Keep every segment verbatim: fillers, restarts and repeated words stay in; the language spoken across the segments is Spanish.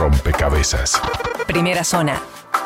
rompecabezas. Primera zona.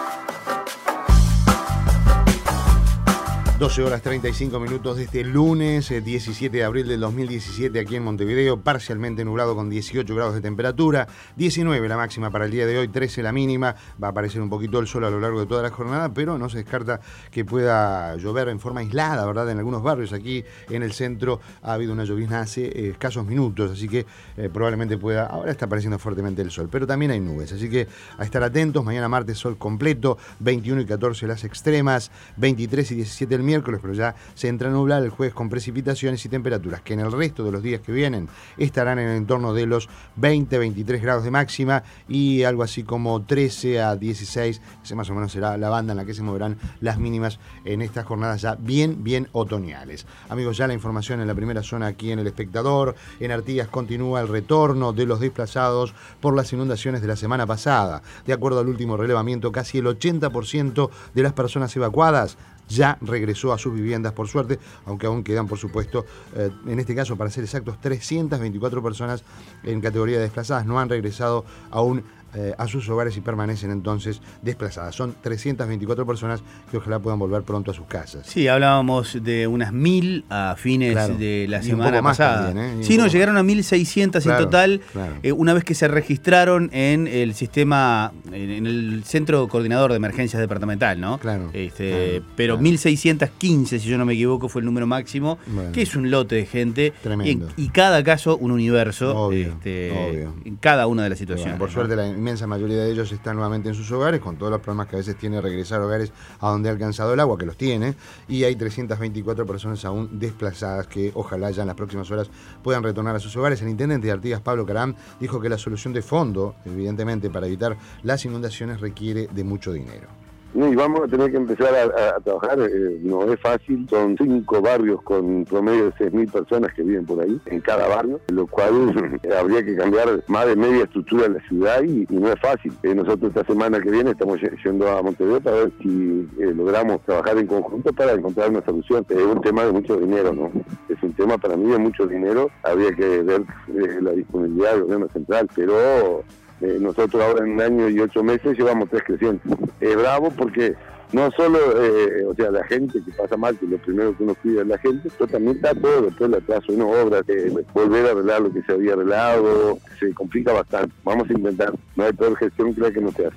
doce horas treinta y cinco minutos de este lunes, eh, diecisiete de abril del dos mil diecisiete, aquí en Montevideo, parcialmente nublado con dieciocho grados de temperatura, diecinueve la máxima para el día de hoy, trece la mínima, va a aparecer un poquito el sol a lo largo de toda la jornada, pero no se descarta que pueda llover en forma aislada, ¿verdad? En algunos barrios aquí en el centro ha habido una llovizna hace eh, escasos minutos, así que eh, probablemente pueda, ahora está apareciendo fuertemente el sol, pero también hay nubes, así que a estar atentos, mañana martes sol completo, veintiuno y catorce las extremas, veintitrés y diecisiete el miércoles, pero ya se entra a nublar el jueves con precipitaciones y temperaturas que en el resto de los días que vienen estarán en el entorno de los veinte a veintitrés grados de máxima y algo así como trece a dieciséis, ese más o menos será la banda en la que se moverán las mínimas en estas jornadas ya bien, bien otoñales. Amigos, ya la información en la primera zona aquí en El Espectador. En Artigas continúa el retorno de los desplazados por las inundaciones de la semana pasada. De acuerdo al último relevamiento, casi el ochenta por ciento de las personas evacuadas ya regresó a sus viviendas, por suerte, aunque aún quedan, por supuesto, eh, en este caso, para ser exactos, trescientas veinticuatro personas en categoría de desplazadas no han regresado aún eh, a sus hogares y permanecen entonces desplazadas. Son trescientas veinticuatro personas que ojalá puedan volver pronto a sus casas. Sí, hablábamos de unas mil a fines claro. de la y semana pasada. También, ¿eh? Sí, no, llegaron a mil seiscientos claro, en total, claro. eh, una vez que se registraron en el sistema, en, en el Centro Coordinador de Emergencias Departamental, ¿no? Claro. Este, claro pero claro. mil seiscientos quince, si yo no me equivoco, fue el número máximo, bueno, que es un lote de gente. Tremendo. Y, y cada caso un universo obvio, este, obvio. en cada una de las situaciones. Bueno, por suerte, ¿no? La inmensa mayoría de ellos están nuevamente en sus hogares, con todos los problemas que a veces tiene regresar a hogares a donde ha alcanzado el agua, que los tiene, y hay trescientas veinticuatro personas aún desplazadas que ojalá ya en las próximas horas puedan retornar a sus hogares. El intendente de Artigas, Pablo Caram, dijo que la solución de fondo, evidentemente, para evitar las inundaciones requiere de mucho dinero. Y vamos a tener que empezar a, a, a trabajar, eh, no es fácil, son cinco barrios con un promedio de seis mil personas que viven por ahí, en cada barrio, lo cual eh, habría que cambiar más de media estructura de la ciudad y, y no es fácil. Eh, nosotros esta semana que viene estamos yendo a Montevideo para ver si eh, logramos trabajar en conjunto para encontrar una solución. Es un tema de mucho dinero, ¿no? Es un tema para mí de mucho dinero, habría que ver eh, la disponibilidad del gobierno central, pero... Eh, nosotros ahora en un año y ocho meses llevamos tres crecientes. Es bravo porque no solo, eh, o sea, la gente que pasa mal, que lo primero que uno pide es la gente, pero también está todo después el atraso de una obra, eh, volver a arreglar lo que se había arreglado, se complica bastante. Vamos a intentar, no hay peor gestión que la que no se hace.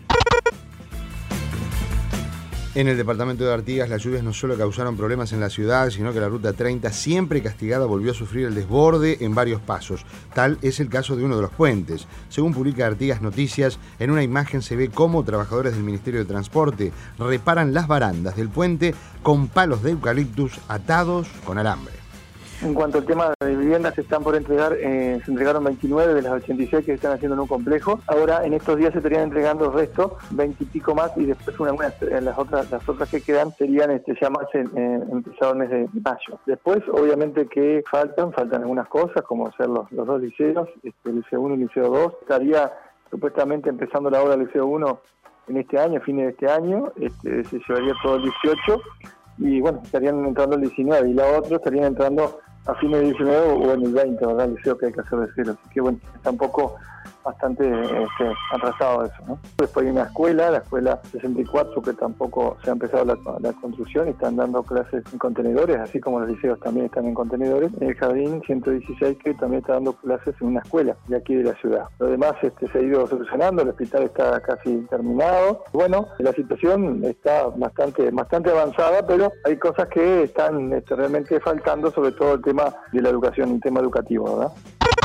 En el departamento de Artigas, las lluvias no solo causaron problemas en la ciudad, sino que la ruta treinta, siempre castigada, volvió a sufrir el desborde en varios pasos. Tal es el caso de uno de los puentes. Según publica Artigas Noticias, en una imagen se ve cómo trabajadores del Ministerio de Transporte reparan las barandas del puente con palos de eucaliptus atados con alambre. En cuanto al tema de viviendas, se están por entregar, eh, se entregaron veintinueve de las ochenta y seis que se están haciendo en un complejo. Ahora, en estos días se estarían entregando el resto, veinte y pico más, y después una, una, las otras las otras que quedan serían este, ya más en, en, empezado el mes de mayo. Después, obviamente que faltan, faltan algunas cosas, como ser los, los dos liceos, este, el liceo uno y el liceo dos. Estaría supuestamente empezando la obra del liceo uno en este año, a fines de este año, este, se llevaría todo el dieciocho, y bueno, estarían entrando el diecinueve, y la otra estarían entrando a fines de diecinueve o en el veinte, ¿verdad? El liceo que hay que hacer de cero. Así que bueno, está un poco bastante este, atrasado eso, ¿no? Después hay una escuela, la escuela sesenta y cuatro, que tampoco se ha empezado la, la construcción y están dando clases en contenedores, así como los liceos también están en contenedores. En el jardín ciento dieciséis, que también está dando clases en una escuela de aquí de la ciudad. Lo demás este, se ha ido solucionando, el hospital está casi terminado. Bueno, la situación está bastante, bastante avanzada, pero hay cosas que están este, realmente faltando, sobre todo el tema de la educación, el tema educativo, ¿verdad?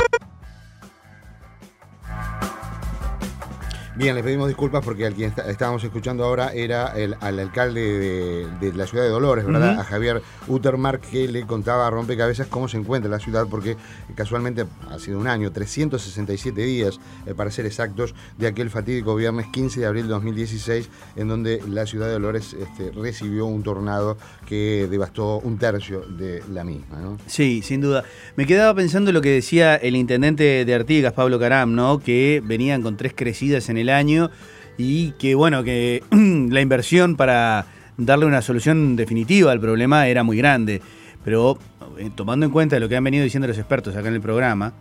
Bien, le pedimos disculpas porque al quien está, estábamos escuchando ahora era el, al alcalde de, de la ciudad de Dolores, ¿verdad? Uh-huh. A Javier Utermark, que le contaba a Rompecabezas cómo se encuentra la ciudad, porque casualmente ha sido un año, trescientos sesenta y siete días, eh, para ser exactos, de aquel fatídico viernes quince de abril de dos mil dieciséis, en donde la ciudad de Dolores este, recibió un tornado que devastó un tercio de la misma, ¿no? Sí, sin duda. Me quedaba pensando lo que decía el intendente de Artigas, Pablo Caram, ¿no? Que venían con tres crecidas en el año y que bueno, que la inversión para darle una solución definitiva al problema era muy grande, pero eh, tomando en cuenta lo que han venido diciendo los expertos acá en el programa,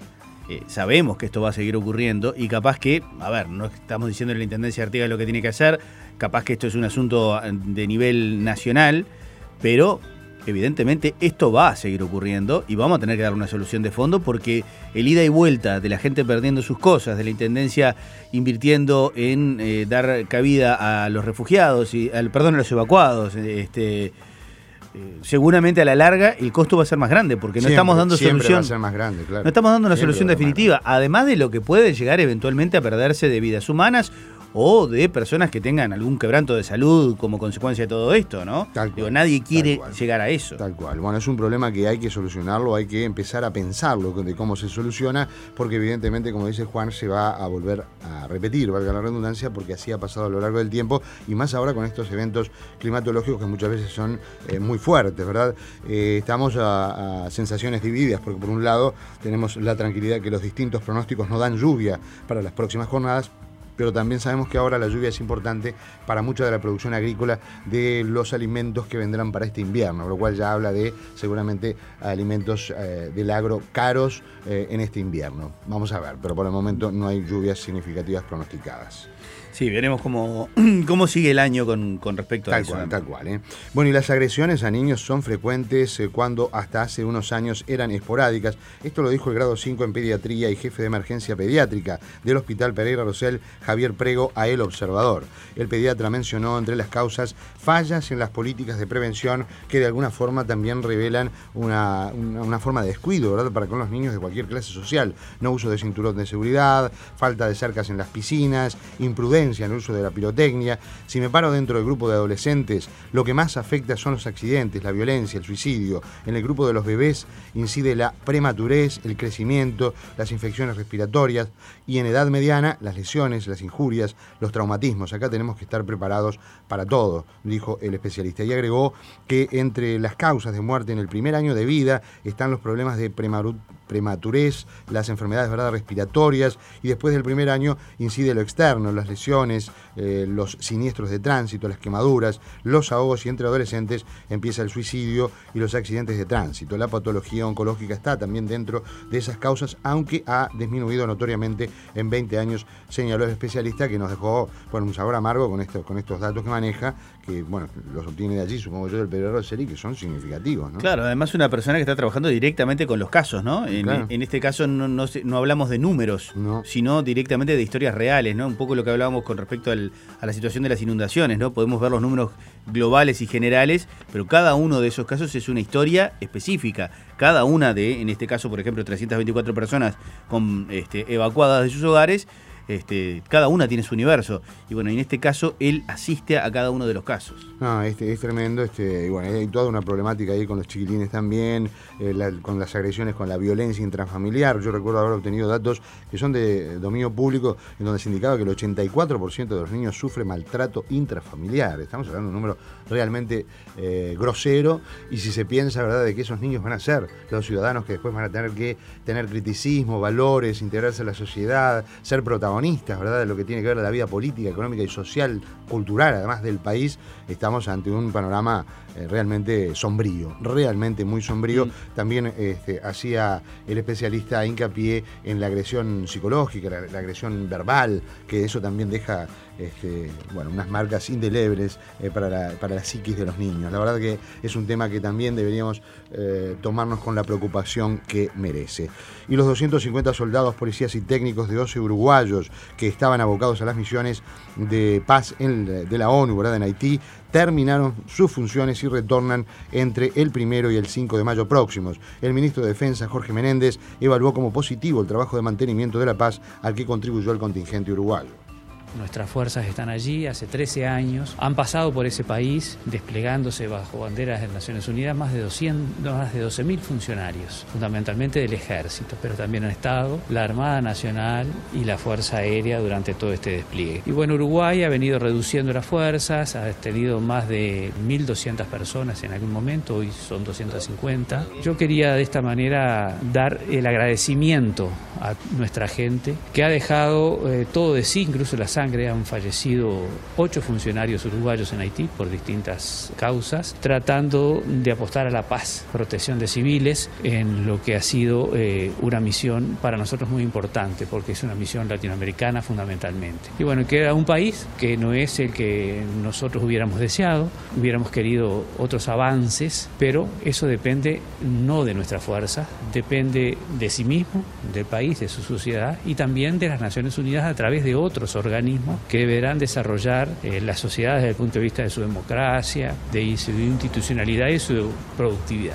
eh, sabemos que esto va a seguir ocurriendo y capaz que, a ver, no estamos diciendo a la Intendencia de Artigas lo que tiene que hacer, capaz que esto es un asunto de nivel nacional, pero evidentemente esto va a seguir ocurriendo y vamos a tener que dar una solución de fondo porque el ida y vuelta de la gente perdiendo sus cosas, de la Intendencia invirtiendo en eh, dar cabida a los refugiados, y al, perdón, a los evacuados, este, eh, seguramente a la larga el costo va a ser más grande porque no siempre, estamos dando siempre solución. Va a ser más grande, claro. No estamos dando una Siempre solución definitiva, además de lo que puede llegar eventualmente a perderse de vidas humanas o de personas que tengan algún quebranto de salud como consecuencia de todo esto, ¿no? Tal cual, Digo, nadie quiere tal cual. llegar a eso. Tal cual. Bueno, es un problema que hay que solucionarlo, hay que empezar a pensarlo de cómo se soluciona, porque evidentemente, como dice Juan, se va a volver a repetir, valga la redundancia, porque así ha pasado a lo largo del tiempo, y más ahora con estos eventos climatológicos que muchas veces son eh, muy fuertes, ¿verdad? Eh, estamos a, a sensaciones divididas, porque por un lado tenemos la tranquilidad que los distintos pronósticos no dan lluvia para las próximas jornadas, pero también sabemos que ahora la lluvia es importante para mucha de la producción agrícola de los alimentos que vendrán para este invierno, lo cual ya habla de seguramente alimentos eh, del agro caros eh, en este invierno. Vamos a ver, pero por el momento no hay lluvias significativas pronosticadas. Sí, veremos cómo, cómo sigue el año con, con respecto tal a eso. Cual, tal cual, ¿eh? Bueno, y las agresiones a niños son frecuentes eh, cuando hasta hace unos años eran esporádicas. Esto lo dijo el grado cinco en pediatría y jefe de emergencia pediátrica del Hospital Pereira Rosell, Javier Prego, a El Observador. El pediatra mencionó entre las causas fallas en las políticas de prevención que de alguna forma también revelan una, una, una forma de descuido, ¿verdad?, para con los niños de cualquier clase social. No uso de cinturón de seguridad, falta de cercas en las piscinas, imprudencia en el uso de la pirotecnia. Si me paro dentro del grupo de adolescentes, lo que más afecta son los accidentes, la violencia, el suicidio. En el grupo de los bebés incide la prematurez, el crecimiento, las infecciones respiratorias y en edad mediana las lesiones, las injurias, los traumatismos. Acá tenemos que estar preparados para todo, dijo el especialista, y agregó que entre las causas de muerte en el primer año de vida están los problemas de prematurez, las enfermedades, ¿verdad?, respiratorias, y después del primer año incide lo externo, las lesiones, eh, los siniestros de tránsito, las quemaduras, los ahogos, y entre adolescentes empieza el suicidio y los accidentes de tránsito. La patología oncológica está también dentro de esas causas, aunque ha disminuido notoriamente en veinte años, señaló el especialista, que nos dejó, bueno, un sabor amargo con estos, con estos datos que maneja, que bueno, los obtiene de allí, supongo yo, del Pereira Rosell, que son significativos, ¿no? Claro, además una persona que está trabajando directamente con los casos, ¿no? En, claro. en este caso no, no, no hablamos de números, no. sino directamente de historias reales, ¿no? Un poco lo que hablábamos con respecto al, a la situación de las inundaciones, ¿no? Podemos ver los números globales y generales, pero cada uno de esos casos es una historia específica. Cada una de, en este caso, por ejemplo, trescientas veinticuatro personas con, este, evacuadas de sus hogares, Este, cada una tiene su universo, y bueno, en este caso él asiste a cada uno de los casos. No, este, es tremendo, este, y bueno, hay toda una problemática ahí con los chiquilines también, eh, la, con las agresiones, con la violencia intrafamiliar. Yo recuerdo haber obtenido datos que son de dominio público, en donde se indicaba que el ochenta y cuatro por ciento de los niños sufre maltrato intrafamiliar. Estamos hablando de un número realmente eh, grosero, y si se piensa, ¿verdad?, de que esos niños van a ser los ciudadanos que después van a tener que tener criticismo, valores, integrarse a la sociedad, ser protagonistas, ¿verdad?, de lo que tiene que ver la vida política, económica y social, cultural, además del país, estamos ante un panorama eh, realmente sombrío, realmente muy sombrío. Mm. También este, hacía el especialista hincapié en la agresión psicológica, la, la agresión verbal, que eso también deja este, bueno, unas marcas indelebles eh, para, la, para la psiquis de los niños. La verdad que es un tema que también deberíamos eh, tomarnos con la preocupación que merece. Y los doscientos cincuenta soldados, policías y técnicos de doce uruguayos que estaban abocados a las misiones de paz en, de la ONU, ¿verdad?, en Haití, terminaron sus funciones y retornan entre el primero y el cinco de mayo próximos. El ministro de Defensa, Jorge Menéndez, evaluó como positivo el trabajo de mantenimiento de la paz al que contribuyó el contingente uruguayo. Nuestras fuerzas están allí hace trece años, han pasado por ese país desplegándose bajo banderas de Naciones Unidas más de, doscientos, más de doce mil funcionarios, fundamentalmente del Ejército, pero también han estado la Armada Nacional y la Fuerza Aérea durante todo este despliegue. Y bueno, Uruguay ha venido reduciendo las fuerzas, ha tenido más de mil doscientas personas en algún momento, hoy son doscientas cincuenta. Yo quería de esta manera dar el agradecimiento a nuestra gente que ha dejado eh, todo de sí, incluso las sangre han fallecido ocho funcionarios uruguayos en Haití por distintas causas, tratando de apostar a la paz, protección de civiles, en lo que ha sido eh, una misión para nosotros muy importante, porque es una misión latinoamericana fundamentalmente. Y bueno, queda un país que no es el que nosotros hubiéramos deseado, hubiéramos querido otros avances, pero eso depende no de nuestra fuerza, depende de sí mismo, del país, de su sociedad y también de las Naciones Unidas a través de otros organismos que deberán desarrollar eh, las sociedades desde el punto de vista de su democracia, de su institucionalidad y su productividad.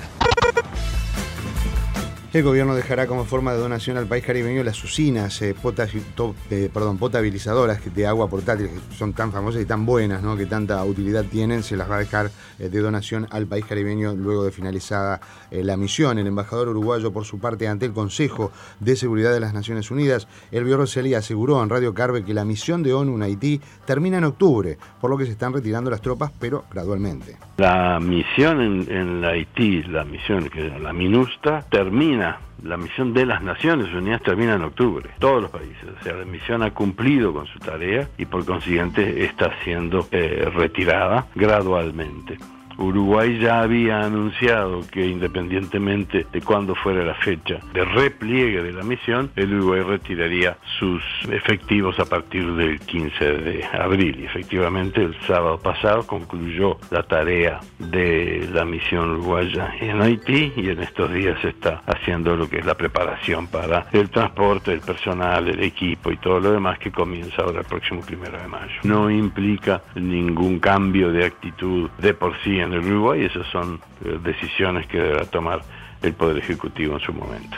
El gobierno dejará como forma de donación al país caribeño las usinas eh, potas, to, eh, perdón, potabilizadoras de agua portátil, que son tan famosas y tan buenas, ¿no?, que tanta utilidad tienen, se las va a dejar eh, de donación al país caribeño luego de finalizada eh, la misión. El embajador uruguayo, por su parte, ante el Consejo de Seguridad de las Naciones Unidas, Elvio Rosselli, aseguró en Radio Carve que la misión de ONU en Haití termina en octubre, por lo que se están retirando las tropas, pero gradualmente. La misión en, en Haití, la misión que la MINUSTA, termina. La misión de las Naciones Unidas termina en octubre, todos los países, o sea, la misión ha cumplido con su tarea y por consiguiente está siendo eh, retirada gradualmente. Uruguay ya había anunciado que independientemente de cuándo fuera la fecha de repliegue de la misión, el Uruguay retiraría sus efectivos a partir del quince de abril. Y efectivamente el sábado pasado concluyó la tarea de la misión uruguaya en Haití y en estos días se está haciendo lo que es la preparación para el transporte, el personal, el equipo y todo lo demás que comienza ahora el próximo primero de mayo. No implica ningún cambio de actitud de por sí en el Uruguay, esas son eh, decisiones que deberá tomar el Poder Ejecutivo en su momento.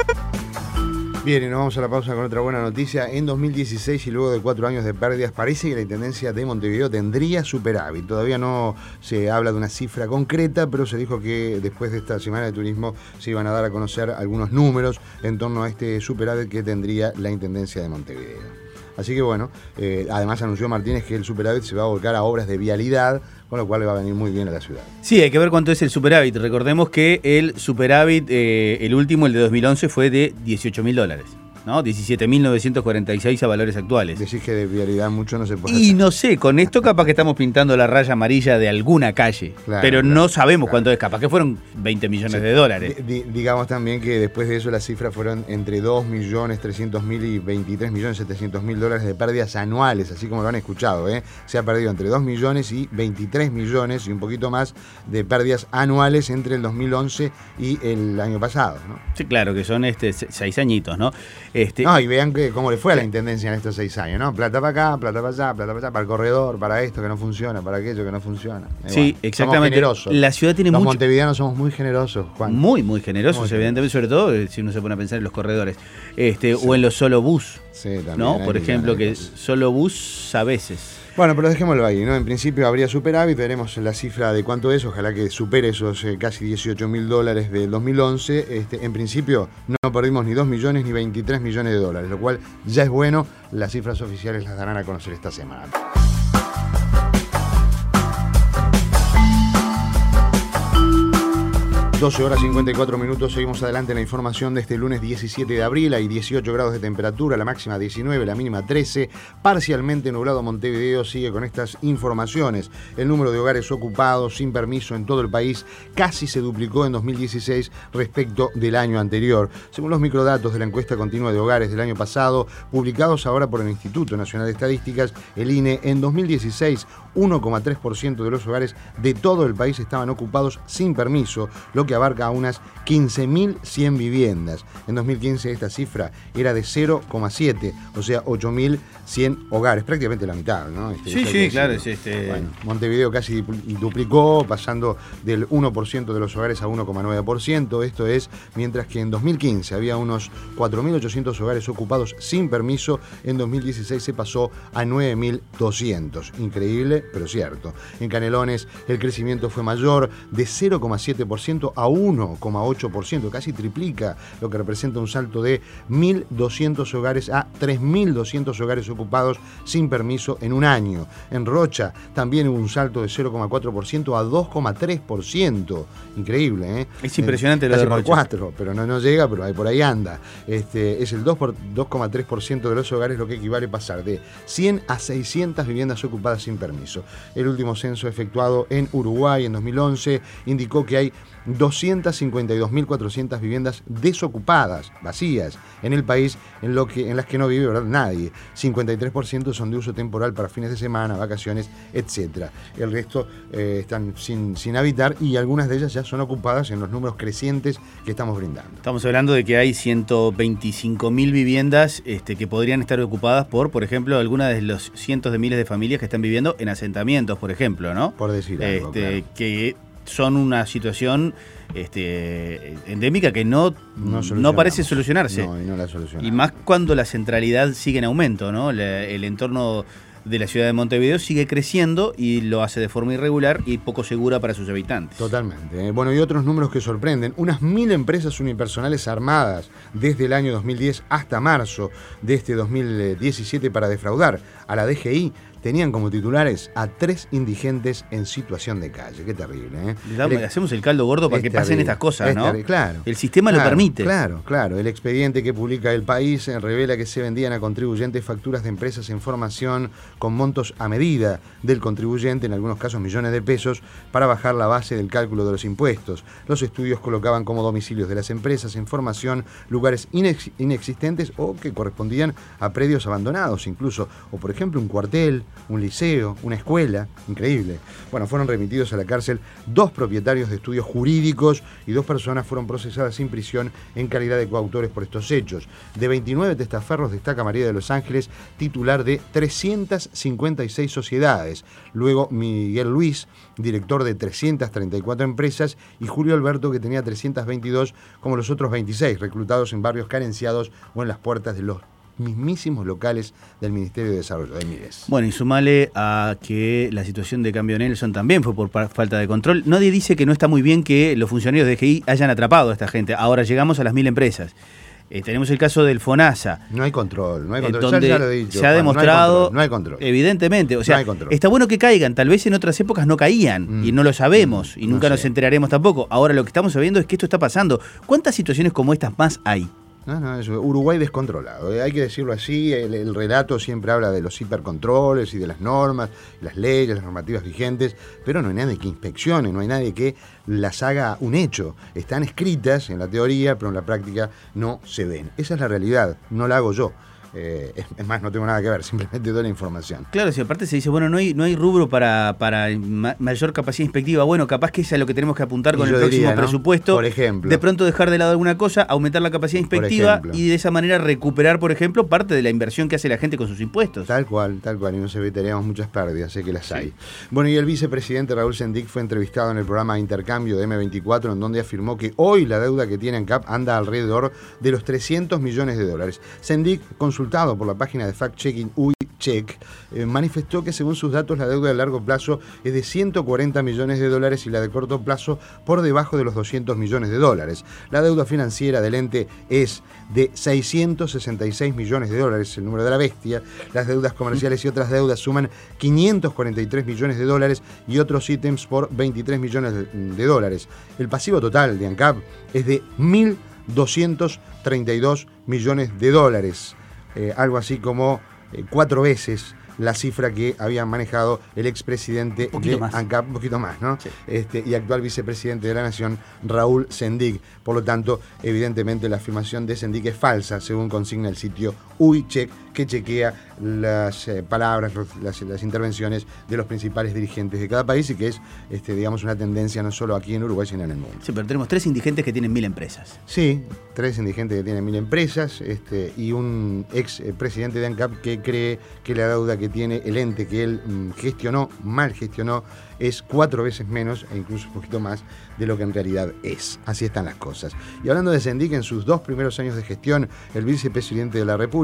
Bien, y nos vamos a la pausa con otra buena noticia. En dos mil dieciséis y luego de cuatro años de pérdidas, parece que la Intendencia de Montevideo tendría superávit. Todavía no se habla de una cifra concreta, pero se dijo que después de esta Semana de Turismo se iban a dar a conocer algunos números en torno a este superávit que tendría la Intendencia de Montevideo. Así que bueno, eh, además anunció Martínez que el superávit se va a volcar a obras de vialidad, con lo cual le va a venir muy bien a la ciudad. Sí, hay que ver cuánto es el superávit. Recordemos que el superávit, eh, el último, el de dos mil once, fue de dieciocho mil dólares. ¿No? diecisiete mil novecientos cuarenta y seis a valores actuales. Decís que de vialidad mucho no se puede Y hacer. no sé, con esto capaz que estamos pintando la raya amarilla de alguna calle, claro, pero claro, no sabemos claro. cuánto es, capaz que fueron veinte millones Sí. de dólares. D- digamos también que después de eso las cifras fueron entre dos millones trescientos mil y veintitrés millones setecientos mil dólares de pérdidas anuales, así como lo han escuchado, ¿eh? Se ha perdido entre dos millones y veintitrés millones y un poquito más de pérdidas anuales entre el dos mil once y el año pasado, ¿no? Sí, claro, que son este seis añitos, ¿no? Este, No, y vean que cómo le fue a la Intendencia en estos seis años, ¿no? Plata para acá, plata para allá, plata para allá, para el corredor, para esto que no funciona, para aquello que no funciona. Y sí, bueno, exactamente. Somos generosos. La ciudad tiene Los mucho... montevideanos somos muy generosos, Juan. Muy, muy generosos, Muy evidentemente, sobre todo eh, si uno se pone a pensar en los corredores. Este, Sí. o en los solo bus, Sí, también. ¿no? hay Por que ejemplo, ganar que cosas. solo bus a veces. Bueno, pero dejémoslo ahí, ¿no? En principio habría superávit, veremos la cifra de cuánto es, ojalá que supere esos eh, casi dieciocho mil dólares del dos mil once. Este, en principio no perdimos ni dos millones ni veintitrés millones de dólares, lo cual ya es bueno. Las cifras oficiales las darán a conocer esta semana. doce horas cincuenta y cuatro minutos, seguimos adelante en la información de este lunes diecisiete de abril. Hay dieciocho grados de temperatura, la máxima diecinueve, la mínima trece. Parcialmente nublado Montevideo sigue con estas informaciones. El número de hogares ocupados sin permiso en todo el país casi se duplicó en dos mil dieciséis respecto del año anterior. Según los microdatos de la encuesta continua de hogares del año pasado, publicados ahora por el Instituto Nacional de Estadísticas, el I N E, en dos mil dieciséis, uno coma tres por ciento de los hogares de todo el país estaban ocupados sin permiso, lo que abarca a unas quince mil cien viviendas. En dos mil quince esta cifra era de cero coma siete, o sea, ocho mil cien hogares, prácticamente la mitad, ¿no? Este, Sí, eso hay sí, que claro, decirlo. es este... Bueno, Montevideo casi duplicó, pasando del uno por ciento de los hogares a uno coma nueve por ciento. Esto es, mientras que en dos mil quince había unos cuatro mil ochocientos hogares ocupados sin permiso, en dos mil dieciséis se pasó a nueve mil doscientos. Increíble, pero cierto. En Canelones el crecimiento fue mayor, de cero coma siete por ciento a uno coma ocho por ciento, casi triplica, lo que representa un salto de mil doscientos hogares a tres mil doscientos hogares ocupados sin permiso en un año. En Rocha también hubo un salto de cero coma cuatro por ciento a dos coma tres por ciento. Increíble, ¿eh? Es impresionante eh, lo de Rocha. cuatro, pero no, no llega, pero ahí por ahí anda. Este, es el dos coma tres por ciento de los hogares, lo que equivale a pasar de cien a seiscientas viviendas ocupadas sin permiso. El último censo efectuado en Uruguay en dos mil once indicó que hay doscientas cincuenta y dos mil cuatrocientas viviendas desocupadas, vacías, en el país, en, lo que, en las que no vive, ¿verdad?, nadie. cincuenta y tres por ciento son de uso temporal para fines de semana, vacaciones, etcétera. El resto eh, están sin, sin habitar y algunas de ellas ya son ocupadas en los números crecientes que estamos brindando. Estamos hablando de que hay ciento veinticinco mil viviendas este, que podrían estar ocupadas por, por ejemplo, algunas de los cientos de miles de familias que están viviendo en asentamientos, por ejemplo, ¿no? Por decir algo, este, claro. Que son una situación este, endémica que no, no, no parece solucionarse. No, y no la solucionamos. Y más cuando la centralidad sigue en aumento, ¿no? La, el entorno de la ciudad de Montevideo sigue creciendo y lo hace de forma irregular y poco segura para sus habitantes. Totalmente. Bueno, y otros números que sorprenden. Unas mil empresas unipersonales armadas desde el año dos mil diez hasta marzo de este dos mil diecisiete para defraudar a la D G I tenían como titulares a tres indigentes en situación de calle. Qué terrible, ¿eh? Damos, el, hacemos el caldo gordo para que terrible, pasen estas cosas, ¿no? Terrible, claro. El sistema claro, lo permite. Claro, claro. El expediente que publica El País revela que se vendían a contribuyentes facturas de empresas en formación con montos a medida del contribuyente, en algunos casos millones de pesos, para bajar la base del cálculo de los impuestos. Los estudios colocaban como domicilios de las empresas en formación lugares inex inexistentes o que correspondían a predios abandonados incluso, o por ejemplo un cuartel, un liceo, una escuela. Increíble. Bueno, fueron remitidos a la cárcel dos propietarios de estudios jurídicos y dos personas fueron procesadas sin prisión en calidad de coautores por estos hechos. De veintinueve testaferros destaca María de los Ángeles, titular de trescientas cincuenta y seis sociedades. Luego Miguel Luis, director de trescientas treinta y cuatro empresas, y Julio Alberto, que tenía trescientas veintidós, como los otros veintiséis, reclutados en barrios carenciados o en las puertas de los mismísimos locales del Ministerio de Desarrollo de Mires. Bueno, y sumale a que la situación de Cambio Nelson también fue por falta de control. Nadie dice que no está muy bien que los funcionarios de D G I hayan atrapado a esta gente. Ahora llegamos a las mil empresas. Eh, tenemos el caso del FONASA. No hay control, no hay control. Eh, donde ya, ya lo he dicho, se ha demostrado, no hay control, no hay control. Evidentemente, o sea, no está bueno que caigan. Tal vez en otras épocas no caían mm. y no lo sabemos y nunca no nos enteraremos tampoco. Ahora lo que estamos sabiendo es que esto está pasando. ¿Cuántas situaciones como estas más hay? No, no, eso, Uruguay descontrolado, eh, hay que decirlo así. El, el relato siempre habla de los hipercontroles y de las normas, las leyes, las normativas vigentes, pero no hay nadie que inspeccione, no hay nadie que las haga un hecho. Están escritas en la teoría, pero en la práctica no se ven. Esa es la realidad, no la hago yo. Eh, es más, no tengo nada que ver, simplemente doy la información. Claro, si aparte se dice, bueno, no hay, no hay rubro para, para ma mayor capacidad inspectiva, bueno, capaz que es a lo que tenemos que apuntar con el próximo diría, ¿no? presupuesto. Por ejemplo. De pronto dejar de lado alguna cosa, aumentar la capacidad inspectiva y de esa manera recuperar, por ejemplo, parte de la inversión que hace la gente con sus impuestos. Tal cual, tal cual, y nos evitaríamos muchas pérdidas, sé que las sí. hay. Bueno, y el vicepresidente Raúl Sendic fue entrevistado en el programa Intercambio de eme veinticuatro, en donde afirmó que hoy la deuda que tiene ANCAP anda alrededor de los trescientos millones de dólares. Sendic, consultado por la página de fact-checking UICheck, eh, manifestó que según sus datos la deuda de largo plazo es de ciento cuarenta millones de dólares y la de corto plazo por debajo de los doscientos millones de dólares. La deuda financiera del ente es de seiscientos sesenta y seis millones de dólares, el número de la bestia. Las deudas comerciales y otras deudas suman quinientos cuarenta y tres millones de dólares y otros ítems por veintitrés millones de dólares. El pasivo total de ANCAP es de mil doscientos treinta y dos millones de dólares. Eh, algo así como eh, cuatro veces la cifra que había manejado el expresidente de más. ANCAP, un poquito más, ¿no? Sí. Este, y actual vicepresidente de la Nación, Raúl Sendic. Por lo tanto, evidentemente la afirmación de Sendic es falsa, según consigna el sitio UICheck, que chequea las eh, palabras, las, las intervenciones de los principales dirigentes de cada país y que es, este, digamos, una tendencia no solo aquí en Uruguay, sino en el mundo. Sí, pero tenemos tres indigentes que tienen mil empresas. Sí, tres indigentes que tienen mil empresas este, y un ex presidente de ANCAP que cree que la deuda que tiene el ente que él mmm, gestionó, mal gestionó, es cuatro veces menos e incluso un poquito más de lo que en realidad es. Así están las cosas. Y hablando de Sendic, en sus dos primeros años de gestión, el vicepresidente de la República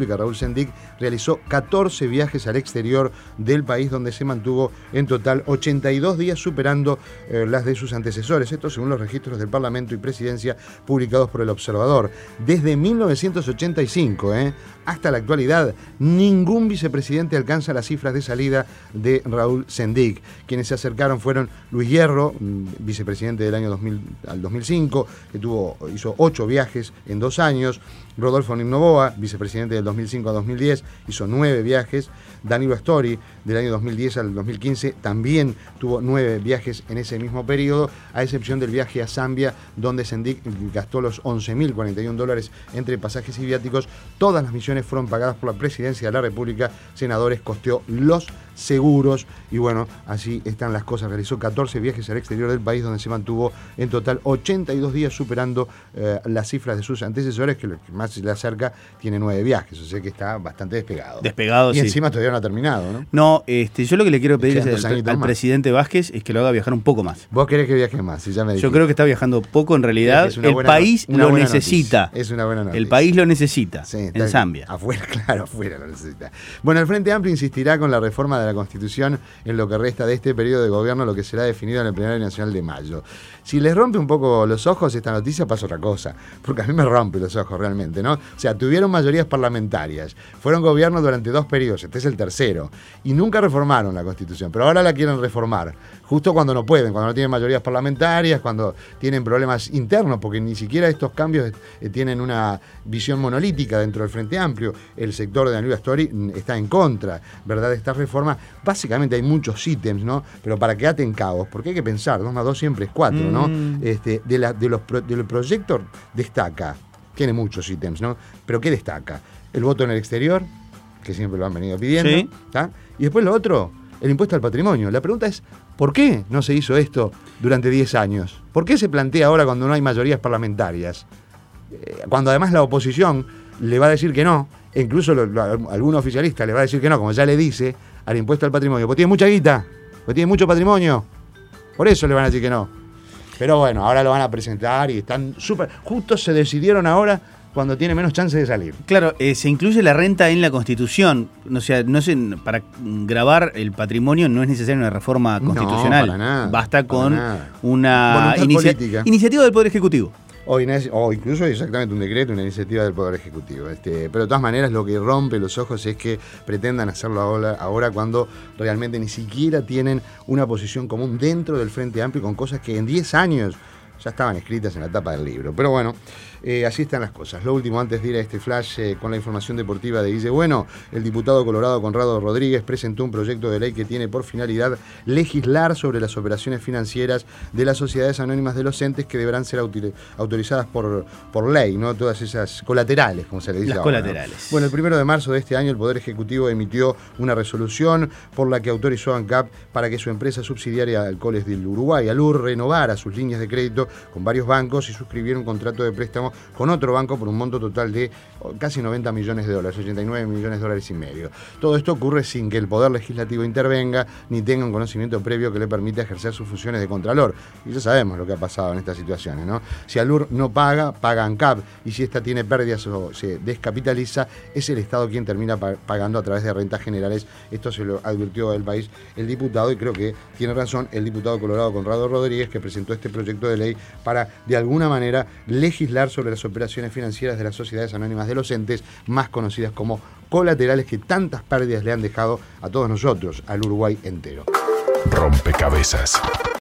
República, Raúl Sendic, realizó catorce viajes al exterior del país, donde se mantuvo en total ochenta y dos días, superando eh, las de sus antecesores. Esto según los registros del Parlamento y Presidencia publicados por El Observador. Desde mil novecientos ochenta y cinco eh, hasta la actualidad, ningún vicepresidente alcanza las cifras de salida de Raúl Sendic. Quienes se acercaron fueron Luis Hierro, vicepresidente del año dos mil al dos mil cinco, que tuvo, hizo ocho viajes en dos años. Rodolfo Noboa, vicepresidente del dos mil cinco a dos mil diez, hizo nueve viajes. Danilo Astori, del año dos mil diez al dos mil quince, también tuvo nueve viajes en ese mismo periodo, a excepción del viaje a Zambia, donde Sendic gastó los once mil cuarenta y un dólares entre pasajes y viáticos. Todas las misiones fueron pagadas por la Presidencia de la República. Senadores costeó los seguros y bueno, así están las cosas. Realizó catorce viajes al exterior del país, donde se mantuvo en total ochenta y dos días, superando eh, las cifras de sus antecesores, que lo que más se le acerca tiene nueve viajes, o sea que está bastante despegado. Despegado, y sí. encima todavía no ha terminado, ¿no? No, este, yo lo que le quiero pedir Quedan es dos al, al presidente Vázquez es que lo haga viajar un poco más. Vos querés que viaje más, si ya me dijiste. Yo creo que está viajando poco en realidad. Es una El buena país no- una lo buena necesita. noticia. Es una buena noticia. El país lo necesita. Sí, está en Zambia. Afuera, claro, afuera lo necesita. Bueno, el Frente Amplio insistirá con la reforma de la Constitución en lo que resta de este periodo de gobierno, lo que será definido en el Plenario Nacional de mayo. Si les rompe un poco los ojos esta noticia, pasa otra cosa, porque a mí me rompe los ojos realmente, ¿no? O sea, tuvieron mayorías parlamentarias, fueron gobierno durante dos periodos, este es el tercero, y nunca reformaron la Constitución, pero ahora la quieren reformar, justo cuando no pueden, cuando no tienen mayorías parlamentarias, cuando tienen problemas internos, porque ni siquiera estos cambios eh, tienen una visión monolítica dentro del Frente Amplio. El sector de Danilo Astori está en contra, ¿verdad?, de esta reforma. Básicamente hay muchos ítems, ¿no? Pero para que aten cabos, porque hay que pensar, dos más dos siempre es cuatro, ¿no? Mm. Este, de, la, de los pro, del proyecto destaca, tiene muchos ítems, ¿no? Pero ¿qué destaca? El voto en el exterior, que siempre lo han venido pidiendo, sí. ¿tá? Y después lo otro, el impuesto al patrimonio. La pregunta es, ¿por qué no se hizo esto durante diez años? ¿Por qué se plantea ahora cuando no hay mayorías parlamentarias? Eh, cuando además la oposición le va a decir que no, e incluso lo, lo, algún oficialista le va a decir que no, como ya le dice, al impuesto al patrimonio, porque tiene mucha guita, porque tiene mucho patrimonio, por eso le van a decir que no. Pero bueno, ahora lo van a presentar y están súper, justo se decidieron ahora cuando tiene menos chance de salir. Claro, eh, se incluye la renta en la Constitución. O sea, no sé, para gravar el patrimonio no es necesaria una reforma constitucional. No, para nada, Basta con nada. una inicia- iniciativa del Poder Ejecutivo. O, o incluso exactamente un decreto, una iniciativa del Poder Ejecutivo. Este, pero de todas maneras lo que rompe los ojos es que pretendan hacerlo ahora, ahora cuando realmente ni siquiera tienen una posición común dentro del Frente Amplio, con cosas que en diez años ya estaban escritas en la tapa del libro. Pero bueno, eh, así están las cosas. Lo último, antes de ir a este flash eh, con la información deportiva de Guille Bueno, el diputado colorado Conrado Rodríguez presentó un proyecto de ley que tiene por finalidad legislar sobre las operaciones financieras de las sociedades anónimas de los entes, que deberán ser autorizadas por, por ley, ¿no? Todas esas colaterales, como se le dice Las ahora, colaterales. ¿no? Bueno, el primero de marzo de este año el Poder Ejecutivo emitió una resolución por la que autorizó a ANCAP para que su empresa subsidiaria Alcoholes del Uruguay, ALUR, renovara sus líneas de crédito con varios bancos y suscribiera un contrato de préstamo con otro banco por un monto total de casi noventa millones de dólares, ochenta y nueve millones de dólares y medio. Todo esto ocurre sin que el Poder Legislativo intervenga ni tenga un conocimiento previo que le permita ejercer sus funciones de contralor. Y ya sabemos lo que ha pasado en estas situaciones, ¿no? Si ALUR no paga, paga ANCAP, y si esta tiene pérdidas o se descapitaliza, es el Estado quien termina pagando a través de rentas generales. Esto se lo advirtió del país el diputado, y creo que tiene razón el diputado colorado Conrado Rodríguez, que presentó este proyecto de ley para, de alguna manera, legislar sobre las operaciones financieras de las sociedades anónimas de los entes, más conocidas como colaterales, que tantas pérdidas le han dejado a todos nosotros, al Uruguay entero. Rompecabezas.